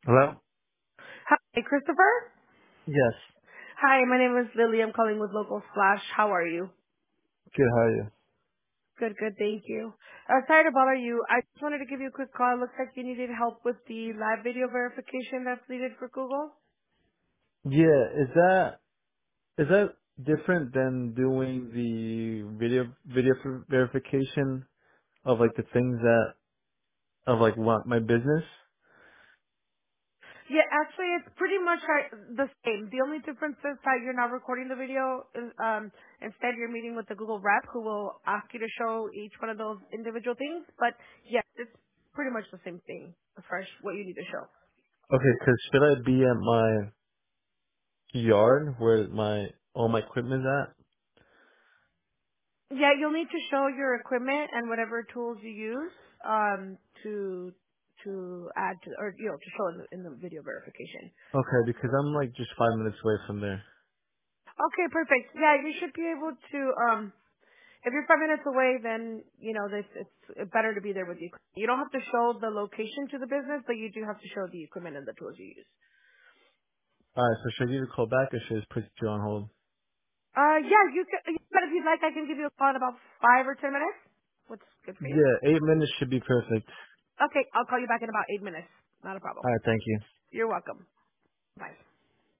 Hello? Hi, Christopher. Yes. Hi, my name is Lily. I'm calling with Local Splash. How are you? Good, how are you? Good, good. Thank you. Sorry to bother you. I just wanted to give you a quick call. It looks like you needed help with the live video verification that's needed for Google. Yeah, is that different than doing the video verification of like the things that of like what my business? Yeah, actually, it's pretty much the same. The only difference is that you're not recording the video. Instead, you're meeting with the Google rep who will ask you to show each one of those individual things. But yes, it's pretty much the same thing as far as what you need to show. Okay, 'cause should I be at my yard where my all my equipment's at? Yeah, you'll need to show your equipment and whatever tools you use to add to or to show in the video verification. Okay, because I'm like just 5 minutes away from there. Okay, perfect. Yeah, you should be able to. If you're 5 minutes away, then it's better to be there with you. You don't have to show the location to the business, but you do have to show the equipment and the tools you use. Alright, so should I give you a call back or should I just put you on hold? Yeah, you can. But if you'd like, I can give you a call in about 5 or 10 minutes. What's good for you? Yeah, 8 minutes should be perfect. Okay, I'll call you back in about 8 minutes. Not a problem. Alright, thank you. You're welcome. Bye.